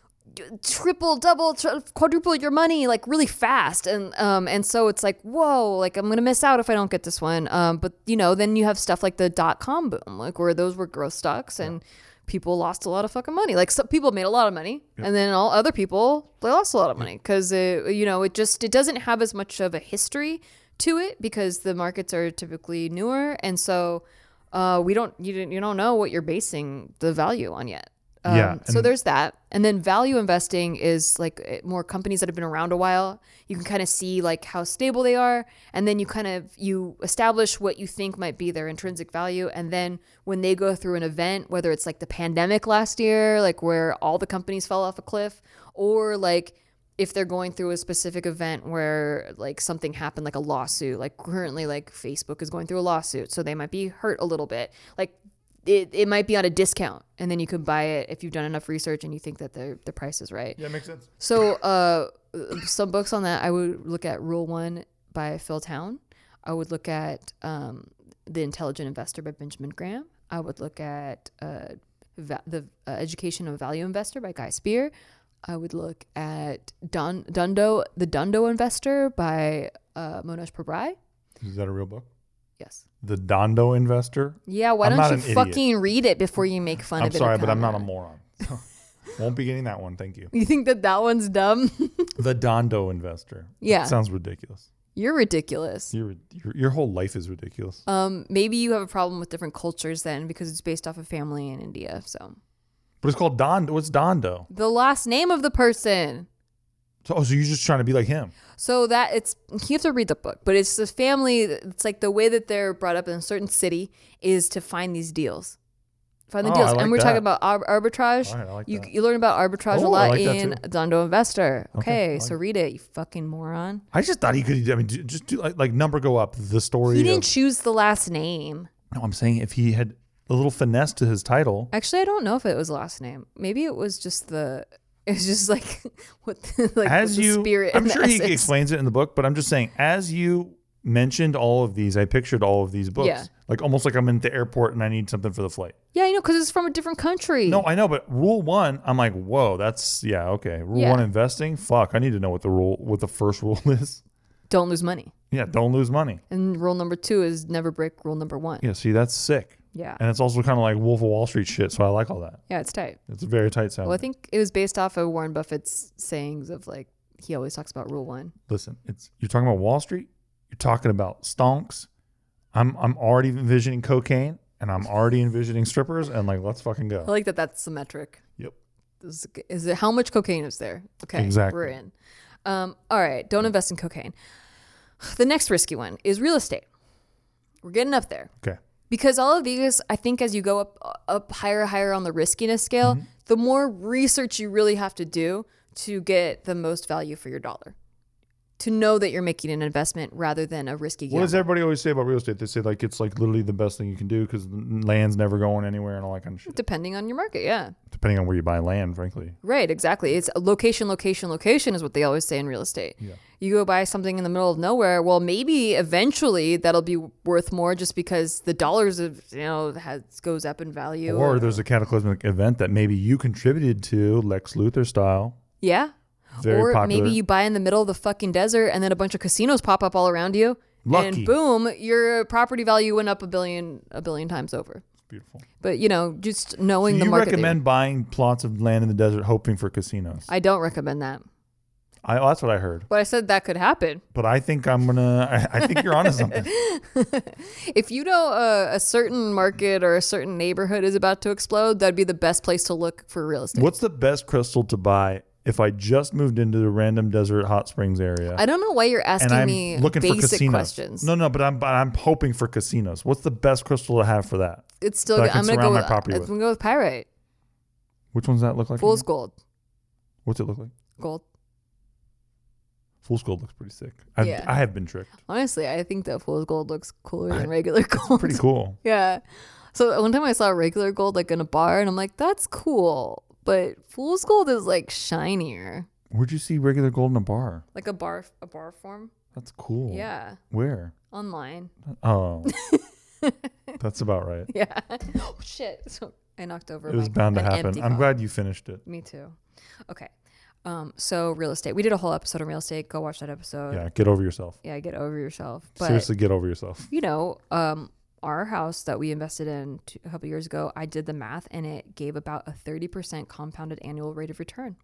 triple, double, tri- quadruple your money like really fast, and um and so it's like, whoa, like I'm gonna miss out if I don't get this one. Um, but you know, then you have stuff like the dot com boom, like where those were growth stocks, and yeah. people lost a lot of fucking money. Like some people made a lot of money, yep. and then all other people they lost a lot of money because it, you know, it just it doesn't have as much of a history to it because the markets are typically newer, and so uh, we don't you don't you don't know what you're basing the value on yet. Um, yeah. So there's that. And then value investing is like more companies that have been around a while. You can kind of see like how stable they are. And then you kind of, you establish what you think might be their intrinsic value. And then when they go through an event, whether it's like the pandemic last year, like where all the companies fell off a cliff, or like if they're going through a specific event where like something happened, like a lawsuit, like currently like Facebook is going through a lawsuit. So they might be hurt a little bit. Like, It it might be on a discount, and then you can buy it if you've done enough research and you think that the the price is right. Yeah, makes sense. So uh, some books on that, I would look at Rule One by Phil Town. I would look at um, The Intelligent Investor by Benjamin Graham. I would look at uh, va- The uh, Education of a Value Investor by Guy Spear. I would look at Don Dundo, The Dundo Investor by uh, Monesh Pabrai. Is that a real book? Yes. The Dondo Investor? Yeah, why I'm don't you fucking read it before you make fun I'm of it? I'm sorry, but I'm not a moron. Won't be getting that one, thank you. You think that that one's dumb? The Dondo Investor. Yeah. That sounds ridiculous. You're ridiculous. Your, your your whole life is ridiculous. Um, maybe you have a problem with different cultures then because it's based off a family in India, so. But it's called Don. What's Dondo? The last name of the person. So, oh, so you're just trying to be like him? So that it's, you have to read the book, but it's the family, it's like the way that they're brought up in a certain city is to find these deals. Find the Oh, deals. I like and we're that. talking about ar- arbitrage. All right, I like you that. you learn about arbitrage Oh, a I lot like that in too. Dondo Investor. Okay, Okay, I like so it. read it, you fucking moron. I just thought he could, I mean, just do like, like number go up, the story He didn't of, choose the last name. no, I'm saying if he had a little finesse to his title. Actually, I don't know if it was last name. Maybe it was just the. It was just like what the, like As the you, spirit. I'm and sure the he essence. explains it in the book, but I'm just saying, as you mentioned all of these, I pictured all of these books, Yeah. like almost like I'm in the airport and I need something for the flight. Yeah, you know, because it's from a different country. No, I know, but rule one, I'm like, whoa, that's yeah, okay. Rule Yeah. one, investing. Fuck, I need to know what the rule, what the first rule is. Don't lose money. Yeah, don't lose money. And rule number two is never break rule number one. Yeah, see, that's sick. Yeah. And it's also kind of like Wolf of Wall Street shit, so I like all that. Yeah, it's tight. It's very tight sound. Well, I think it was based off of Warren Buffett's sayings of like, he always talks about rule one. Listen, it's you're talking about Wall Street, you're talking about stonks. I'm I'm already envisioning cocaine, and I'm already envisioning strippers, and like, let's fucking I go. like that that's symmetric. Yep. Is, is it how much cocaine is there? Okay. Exactly. We're in. Um, all right. Don't invest in cocaine. The next risky one is real estate. We're getting up there. Okay. Because all of these, I think as you go up up higher, higher on the riskiness scale, Mm-hmm. the more research you really have to do to get the most value for your dollar. To know that you're making an investment rather than a risky gamble. What does everybody always say about real estate? They say like it's like literally the best thing you can do because land's never going anywhere and all that kind of shit. Depending on your market, yeah. Depending on where you buy land, frankly. Right, exactly. It's a location, location, location is what they always say in real estate. Yeah. You go buy something in the middle of nowhere, well, maybe eventually that'll be worth more just because the dollars of, you know, has goes up in value. Or there's a cataclysmic event that maybe you contributed to, Lex Luthor style. Yeah. Very or popular. maybe you buy in the middle of the fucking desert and then a bunch of casinos pop up all around you. Lucky. And boom, your property value went up a billion a billion times over. It's beautiful. But, you know, just So knowing the you market. recommend buying plots of land in the desert hoping for casinos? I don't recommend that. I, oh, that's what I heard. But I said that could happen. But I think I'm going to, I think you're onto something. If you know a, a certain market or a certain neighborhood is about to explode, that'd be the best place to look for real estate. What's the best crystal to buy if I just moved into the random desert hot springs area? I don't know why you're and asking I'm me looking for basic casinos. questions. No, no, but I'm but I'm hoping for casinos. What's the best crystal to have for that? It's still. that I can I'm gonna surround go. my With, property I'm with? gonna go with pyrite. Which ones does that look like? Fool's again? gold. What's it look like? Gold. Fool's gold looks pretty sick. I've, Yeah. I have been tricked. Honestly, I think that fool's gold looks cooler than regular gold. Pretty cool. Yeah. So one time I saw regular gold like in a bar, and I'm like, that's cool, but fool's gold is like shinier, Where'd you see regular gold in a bar? like a bar, a bar form. That's cool. Yeah. Where? Online. Oh, that's about right. Yeah. Oh shit. So I knocked over. It was my- bound to an happen. empty I'm cup. glad you finished it. Me too. Okay. Um, so real estate. We did a whole episode on real estate. Go watch that episode. Yeah, get over yourself. Yeah, get over yourself. But Seriously, get over yourself. you know, um, our house that we invested in t- a couple years ago, I did the math and it gave about a thirty percent compounded annual rate of return.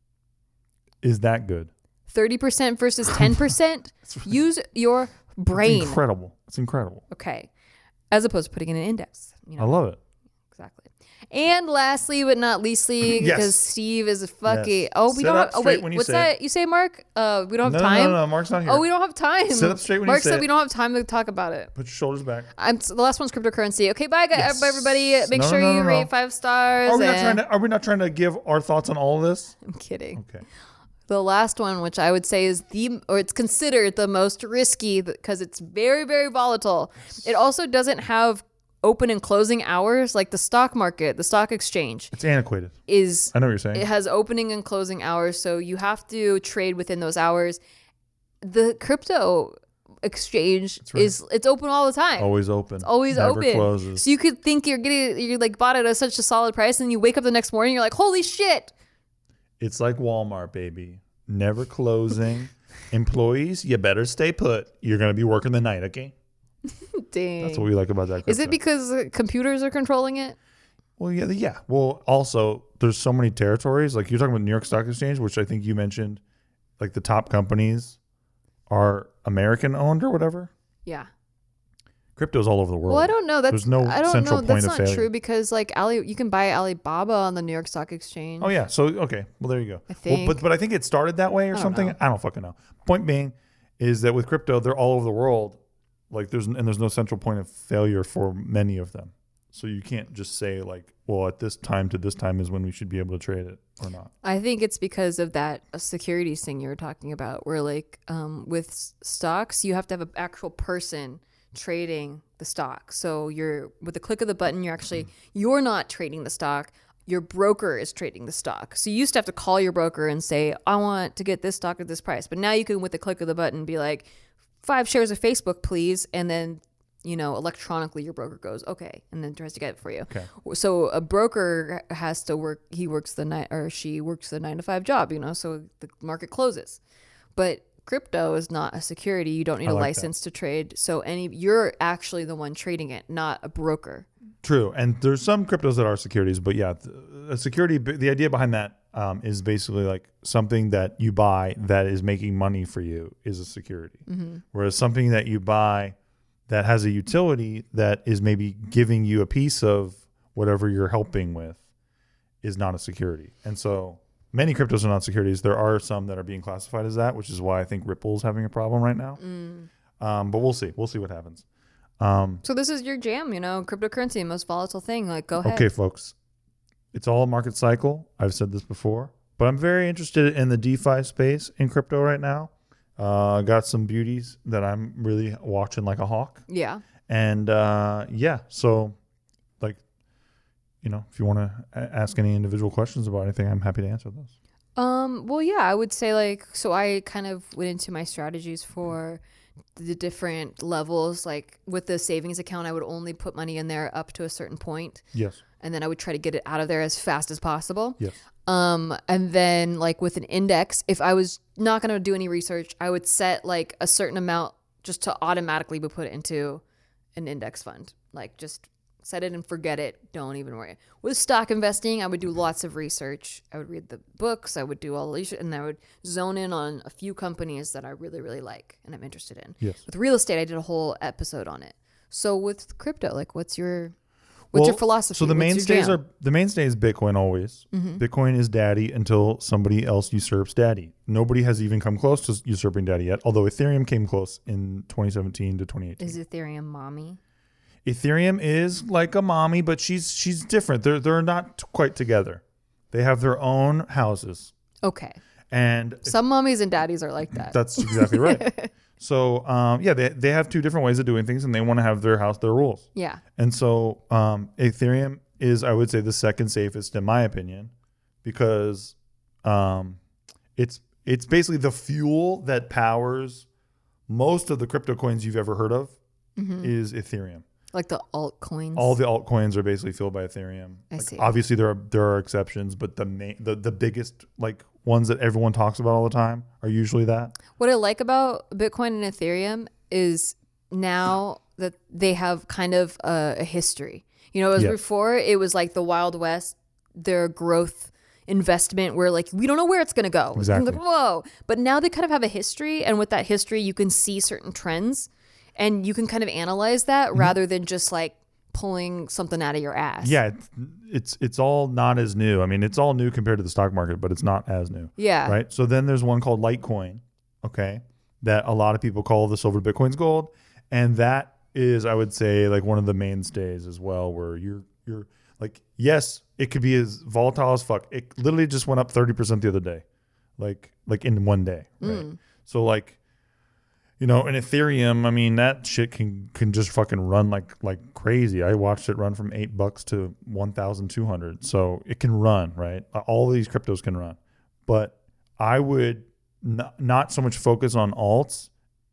Is that good? thirty percent versus ten percent. Use your brain. It's incredible. It's incredible. Okay. As opposed to putting in an index. You know, I love it. exactly. And lastly, but not leastly, Yes. because Steve is a fucking. Yes. Oh, we Sit don't. up Have, oh, straight wait. when you What's say that? You say, Mark? Uh, we don't No, have no, time. no, no, Mark's not here. Oh, we don't have time. Sit up straight when you Mark say said it. we don't have time to talk about it. Put your shoulders back. I'm the last one's cryptocurrency. Okay, bye, guys, Yes. everybody. Make No, sure no, no, you no, rate no. five stars. Are we not and- trying to? Are we not trying to give our thoughts on all of this? I'm kidding. Okay. The last one, which I would say is the, or it's considered the most risky because it's very, very volatile. It also doesn't have open and closing hours like the stock market, the stock exchange It's antiquated. is. I know what you're saying. It has opening and closing hours, so you have to trade within those hours. The crypto exchange right. is it's open all the time. Always open. It's Always Never open. closes. So you could think you're getting you're like bought it at such a solid price, and you wake up the next morning, you're like, holy shit. It's like Walmart, baby. Never closing. Employees, you better stay put. You're gonna be working the night, okay? Dang. That's what we like about that. Is it crypto. because uh, computers are controlling it? Well, yeah, yeah. Well, also, there's so many territories. Like you're talking about New York Stock Exchange, which I think you mentioned. Like the top companies are American owned or whatever. Yeah. Crypto's all over the world. Well, I don't know. That's There's no I don't central know. point That's of not failure. true because like Ali, you can buy Alibaba on the New York Stock Exchange. Oh yeah. So okay. Well, there you go. I Well, but think. but I think it started that way or I don't something. know. I don't fucking know. Point being is that with crypto, they're all over the world. Like there's and there's no central point of failure for many of them. So you can't just say like, well, at this time to this time is when we should be able to trade it or not. I think it's because of that uh, securities thing you were talking about, where like um, with s- stocks, you have to have an actual person trading the stock. So you're with the click of the button, you're actually you're not trading the stock. Your broker is trading the stock. So you used to have to call your broker and say, I want to get this stock at this price. But now you can, with the click of the button, be like, five shares of Facebook, please. And then, you know, electronically your broker goes, okay, and then tries to get it for you. Okay. So a broker has to work, he works the night, or she works the nine to five job, you know, so the market closes. But crypto is not a security. You don't need I a like license to trade. So any, you're actually the one trading it, not a broker. True, and there's some cryptos that are securities, but yeah, a security. The idea behind that um, is basically like something that you buy that is making money for you is a security, mm-hmm. whereas something that you buy that has a utility that is maybe giving you a piece of whatever you're helping with is not a security. And so many cryptos are not securities. There are some that are being classified as that, which is why I think Ripple's having a problem right now. Mm. Um, but we'll see. We'll see what happens. Um, so this is your jam, you know, cryptocurrency, most volatile thing. Like, go ahead. Okay, folks. It's all a market cycle. I've said this before, but I'm very interested in the DeFi space in crypto right now. Uh, I got some beauties that I'm really watching like a hawk. Yeah. And uh, yeah, so like, you know, if you want to ask any individual questions about anything, I'm happy to answer those. Um. Well, yeah, I would say like, so I kind of went into my strategies for the different levels. Like with the savings account, I would only put money in there up to a certain point. Yes. And then I would try to get it out of there as fast as possible. Yes. Um, and then like with an index, if I was not going to do any research, I would set like a certain amount just to automatically be put into an index fund. Like just set it and forget it. Don't even worry. With stock investing, I would do lots of research. I would read the books. I would do all the, and I would zone in on a few companies that I really, really like and I'm interested in. Yes. With real estate, I did a whole episode on it. So with crypto, like what's your, what's well, your philosophy? So the What's mainstays your jam? are, the mainstay is Bitcoin always. Mm-hmm. Bitcoin is daddy until somebody else usurps daddy. Nobody has even come close to usurping daddy yet, although Ethereum came close in twenty seventeen to twenty eighteen. Is Ethereum mommy? Ethereum is like a mommy, but she's she's different. They're they're not quite together. They have their own houses. Okay. And some mommies and daddies are like that. That's exactly right. So um, yeah, they they have two different ways of doing things, and they want to have their house, their rules. Yeah. And so um, Ethereum is, I would say, the second safest in my opinion, because um, it's it's basically the fuel that powers most of the crypto coins you've ever heard of. Mm-hmm. Is Ethereum. Like the altcoins. All the altcoins are basically fueled by Ethereum. I like see. Obviously, there are there are exceptions, but the main, the the biggest like ones that everyone talks about all the time are usually that. What I like about Bitcoin and Ethereum is now that they have kind of a, a history. You know, as Yeah. before, it was like the Wild West, their growth investment where like we don't know where it's going to go. Exactly. Like, whoa. But now they kind of have a history, and with that history, you can see certain trends. And you can kind of analyze that mm-hmm. rather than just like pulling something out of your ass. Yeah, it's, it's it's all not as new. I mean, it's all new compared to the stock market, but it's not as new. Yeah. Right? So then there's one called Litecoin, okay, that a lot of people call the silver Bitcoin's gold. And that is, I would say, like one of the mainstays as well, where you're you're like, yes, it could be as volatile as fuck. It literally just went up thirty percent the other day. Like like in one day. Right. Mm. So like You know, in Ethereum, I mean, that shit can can just fucking run like like crazy. I watched it run from eight bucks to one thousand two hundred. So it can run, right? All of these cryptos can run, but I would n- not so much focus on alts,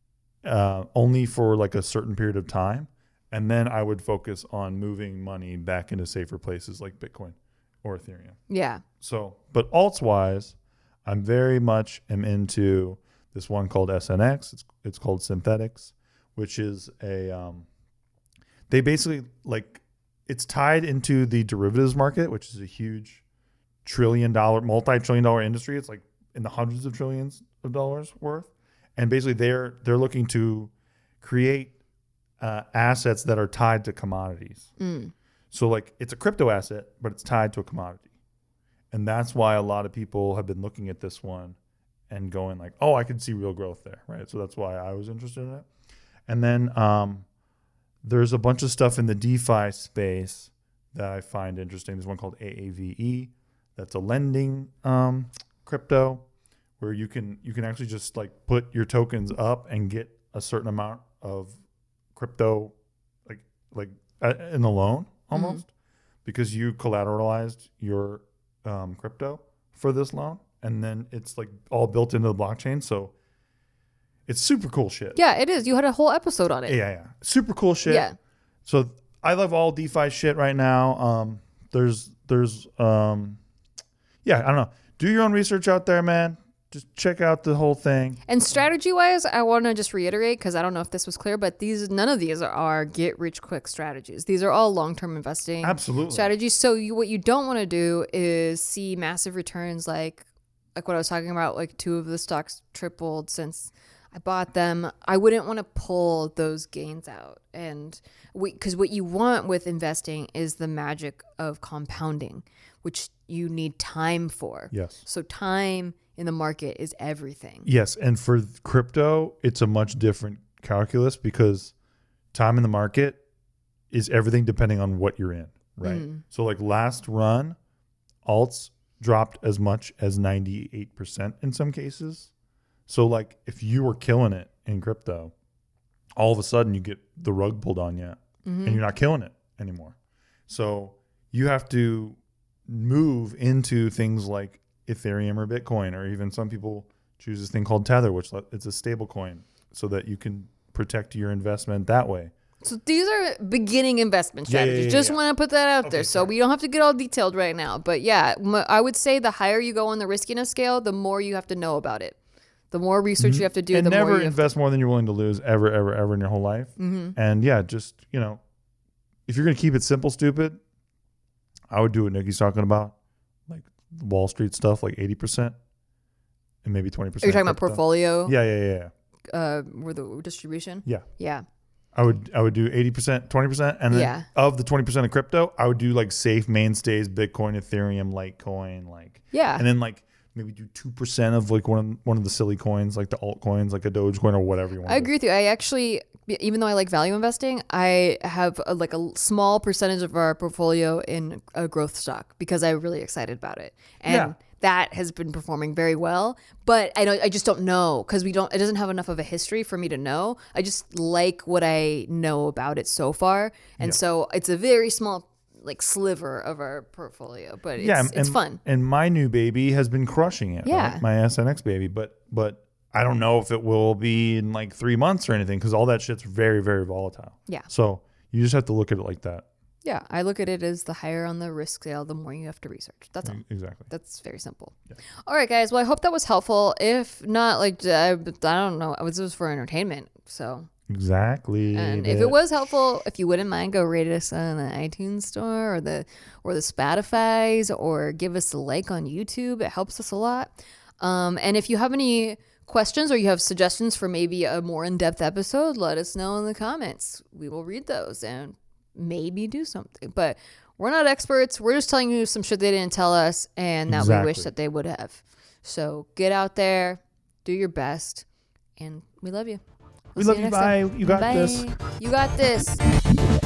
uh, only for like a certain period of time, and then I would focus on moving money back into safer places like Bitcoin or Ethereum. Yeah. So, but alts wise, I'm very much am into this one called S N X. It's it's called Synthetics, which is a um, they basically like it's tied into the derivatives market, which is a huge trillion dollar, multi-trillion dollar industry. It's like in the hundreds of trillions of dollars worth, and basically they're they're looking to create uh, assets that are tied to commodities. Mm. So like it's a crypto asset, but it's tied to a commodity, and that's why a lot of people have been looking at this one and going like, oh, I could see real growth there, right? So that's why I was interested in it. And then um, there's a bunch of stuff in the DeFi space that I find interesting. There's one called A A V E. That's a lending um, crypto where you can you can actually just like put your tokens up and get a certain amount of crypto, like like uh, in a loan almost, mm-hmm. because you collateralized your um, crypto for this loan, and then it's like all built into the blockchain. So it's super cool shit. Yeah, it is. You had a whole episode on it. Yeah, yeah, super cool shit. Yeah. So I love all DeFi shit right now. Um, there's there's um, yeah, I don't know. Do your own research out there, man. Just check out the whole thing. And strategy-wise, I want to just reiterate, because I don't know if this was clear, but these none of these are get-rich-quick strategies. These are all long-term investing Absolutely. strategies. So you, what you don't want to do is see massive returns like like what I was talking about, like two of the stocks tripled since I bought them. I wouldn't want to pull those gains out. And we, because what you want with investing is the magic of compounding, which you need time for. Yes. So time in the market is everything. Yes, and for crypto, it's a much different calculus because time in the market is everything depending on what you're in, right? Mm. So like last run, alts dropped as much as ninety-eight percent in some cases. So like if you were killing it in crypto, all of a sudden you get the rug pulled on you, mm-hmm. and you're not killing it anymore. So you have to move into things like Ethereum or Bitcoin, or even some people choose this thing called Tether, which it's a stable coin, so that you can protect your investment that way. So these are beginning investment strategies. Yeah, yeah, yeah, Just yeah. want to put that out okay, there. So sorry. we don't have to get all detailed right now. But yeah, I would say the higher you go on the riskiness scale, the more you have to know about it. The more research mm-hmm. you have to do, and the never more you invest have to... more than you're willing to lose ever, ever, ever in your whole life. Mm-hmm. And yeah, just, you know, if you're going to keep it simple, stupid, I would do what Nikki's talking about, like Wall Street stuff, like eighty percent. And maybe twenty percent. Are you talking crypto. about portfolio? Yeah, yeah, yeah. yeah. Uh, where the distribution? Yeah. Yeah. I would I would do eighty percent, twenty percent. And then yeah. of the twenty percent of crypto, I would do like safe mainstays, Bitcoin, Ethereum, Litecoin, like. Yeah. And then like maybe do two percent of like one of, one of the silly coins, like the altcoins, like a Dogecoin or whatever you want. I agree with you. I actually, even though I like value investing, I have a, like a small percentage of our portfolio in a growth stock because I'm really excited about it. And yeah. that has been performing very well, but I don't, I just don't know because we don't, it doesn't have enough of a history for me to know. I just like what I know about it so far. And yeah. so it's a very small like sliver of our portfolio, but it's, yeah, and, it's fun. And my new baby has been crushing it. Yeah. Right? My S N X baby, but, but I don't know if it will be in like three months or anything because all that shit's very, very volatile. Yeah. So you just have to look at it like that. Yeah, I look at it as the higher on the risk scale, the more you have to research. That's all. Exactly. That's very simple. Yeah. All right, guys. Well, I hope that was helpful. If not, like, I, I don't know. This was for entertainment. So. Exactly. And bitch. if it was helpful, if you wouldn't mind, go rate us on the iTunes store or the or the Spotify's, or give us a like on YouTube. It helps us a lot. Um, and if you have any questions or you have suggestions for maybe a more in-depth episode, let us know in the comments. We will read those and maybe do something. But we're not experts. We're just telling you some shit they didn't tell us and that exactly. we wish that they would have. So get out there, do your best, and we love you. We'll we love you. Bye. Time. You got Bye. this. You got this.